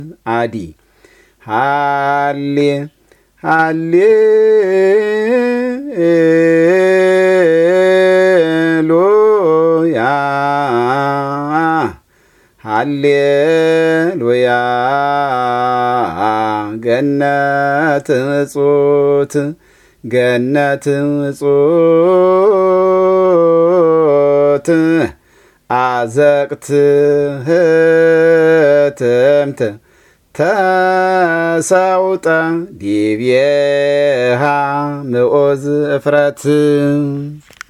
አዲ ሃሌ ሃሌ ሉያ ሃሌሉያ ገነት እጹት ገነት እጹት አዘቅት ህትምት ተሰውጠ ዲቤሃ ምዑዝ እፍረት